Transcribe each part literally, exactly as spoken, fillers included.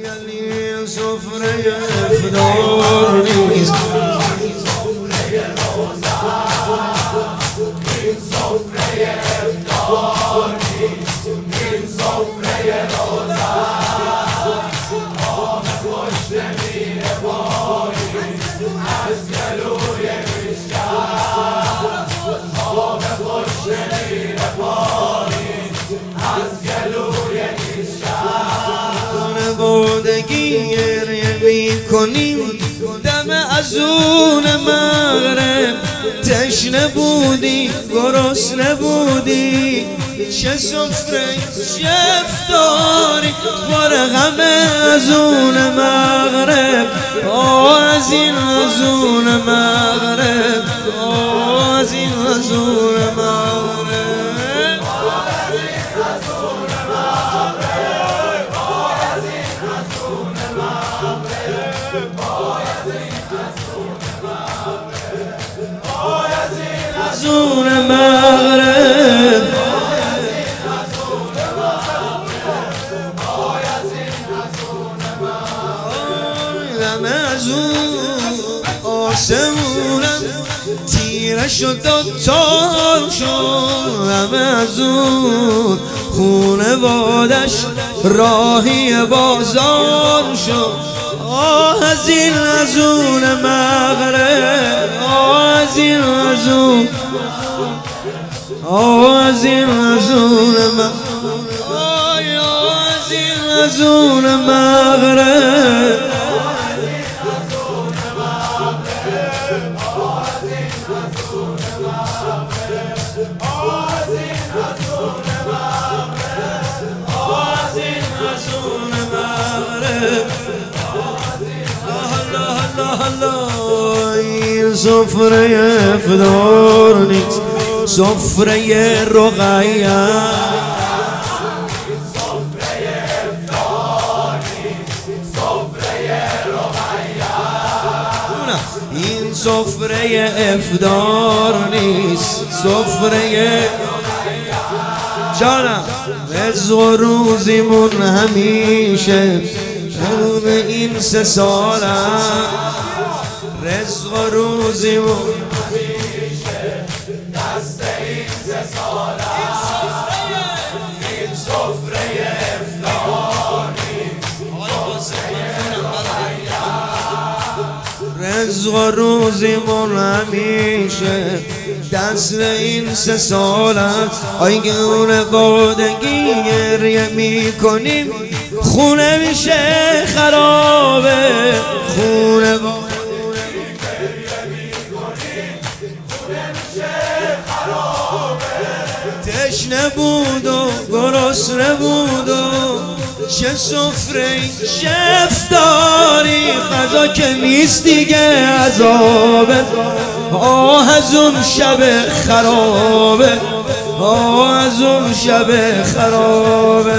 یعنی سفره افطار نیست، این سفره افطار نیست، این سفره روزه آب خوش نمیره باری از گلوی میشکن، آب خوش نمیره باری از گلوی میشکن. بودگی گریه میکنیم دم ازون مغرب، تشنه بودی گرسنه بودی چه سفره شف داری، بار غم ازون مغرب، آه از این ازون مغرب، آه از این ازون مغرب، ازون مغرب. دم ازون آسمونم تیره شد و تار شد، دم ازون خونه وادش راهی بازار شد، آه از این ازون مغرب، آه از این ازون، آه از این ازون مغرب، آه از این ازون مغرب. این سفره افطار نیست، سفره رقیه، این سفره افطار نیست، سفره جانم رزق و روزیمون همیشه اون این سه ساله، رزق و روزیمون همیشه دست این سه ساله، این سفره افطاری، رزق و روزیمون همیشه دست این سه سال است. آیگونه بودگی گریه میکنیم خونه میشه خرابه، خونه بودگی گریه میکنیم خونه میشه خرابه، تشنه بود و گرسنه بود و چه سفره شف داری، غذا که نیست دیگه عذابه، آه از اون شب خرابه، آه از اون شب خرابه،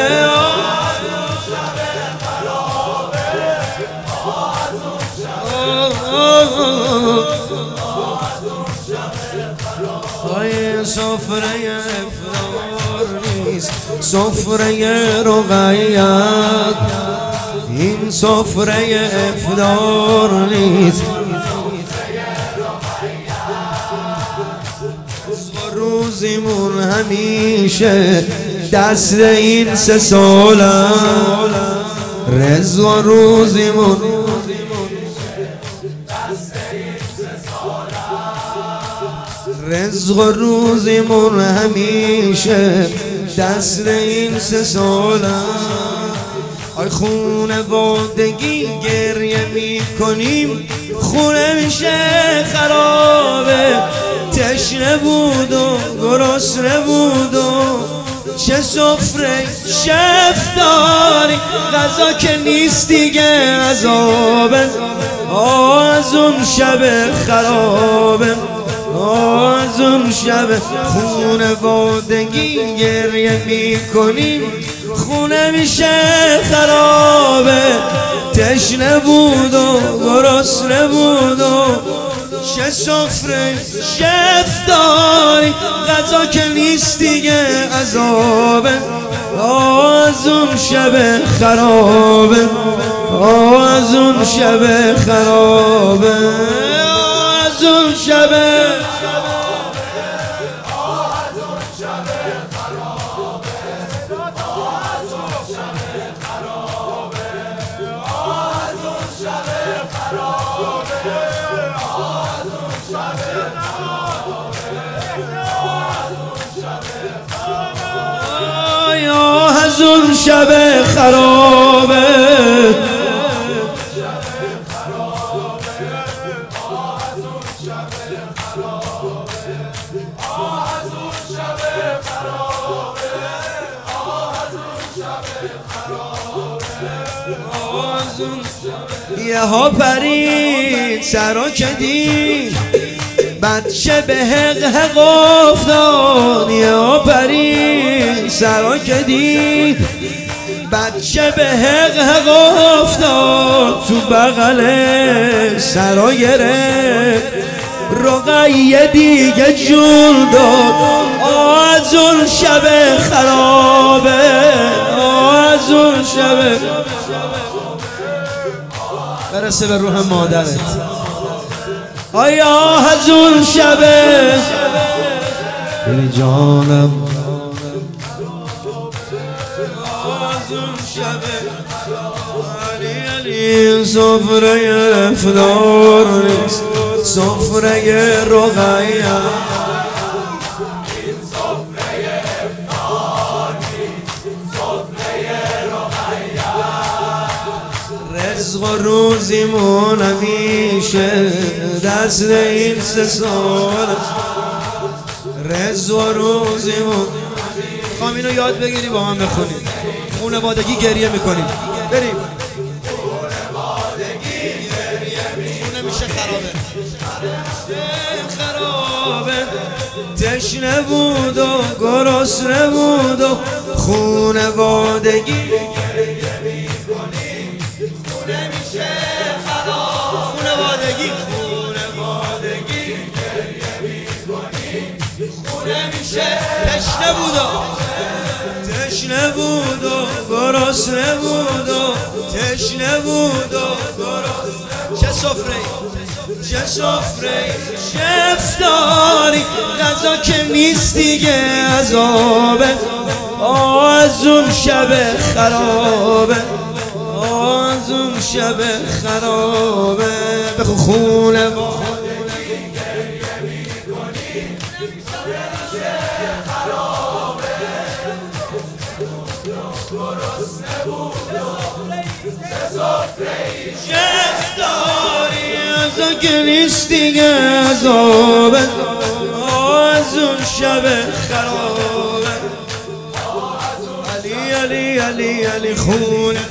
آه سفره افطار نیست، سفره رقیه، این سفره افطار نیست، روزیمون همیشه دست این سه ساله، رزق و روزیمون رزق و روزیمون همیشه دست این سه ساله. آی خونه بودگی گریه میکنیم خونه میشه خرابه، تشنه بود و گرسنه بود و چه سفره شف داری، غذا که نیست دیگه عذابه، آه از اون شب خرابه، آه از اون شب. خونه بودگی گریه میکنیم خونه میشه خرابه، تشنه بود و گرسنه بود و چه سفره شف داری، غذا که نیست دیگه عذابه، از اون شب خرابه، از اون شب خرابه، از اون شب از اون شب خرابه، یه ها پرید سرا که دید بچه به حق حق افتاد، یه ها پرید سرا که دید بچه به حق حق افتاد، تو بغل سرا گرفت رقیه دیگه جون داد. از اون شب خرابه، از اون شب برسه به روح مادرت. آیا از اون شبه بی جانم، از اون شبه علی علی سفره افطار نیست، سفره رقیه، رزق و روزیمون همیشه دست این سه سال، رزق و روزیمون. خواهم اینو یاد بگیری با من بخونیم، خونوادگی گریه میکنیم، بریم خونه میشه خرابه، خرابه، تشنه بود و گرسنه بود و خونوادگی نمیشه خراب، خونوادگی خونوادگی خونه میشه. تشنه بود و تشنه بود و گرسنه بود و تشنه بود و گرسنه. چه سفره چه سفره شفتاری، غذا که نیست دیگه عذابه، از اون شب خرابه، از اون شب خرابه. بخو خونه با شفتاری، غذا که نیست دیگه عذابه، از اون شب خرابه. علی علی علی علی خونه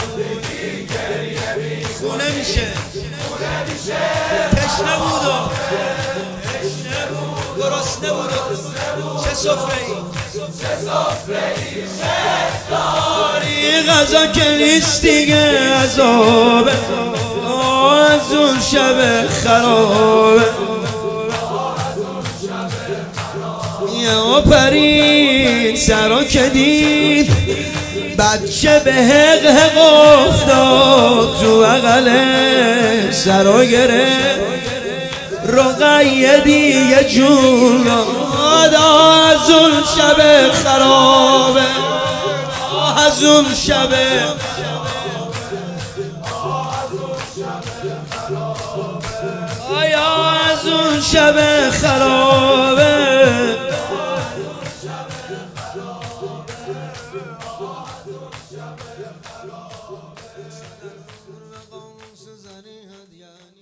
خونه میشه، تشنه بود و گرسنه بود و چه سفره ای غذا که نیست دیگه عذابه، از اون شب خرابه. یه پرید سرا که دید بچه به حق حق افتاد، تو بغل سرا گرفت رقیه دیگه جون داد. از اون شب خرابه، از اون شب آیا از اون شب خرابه.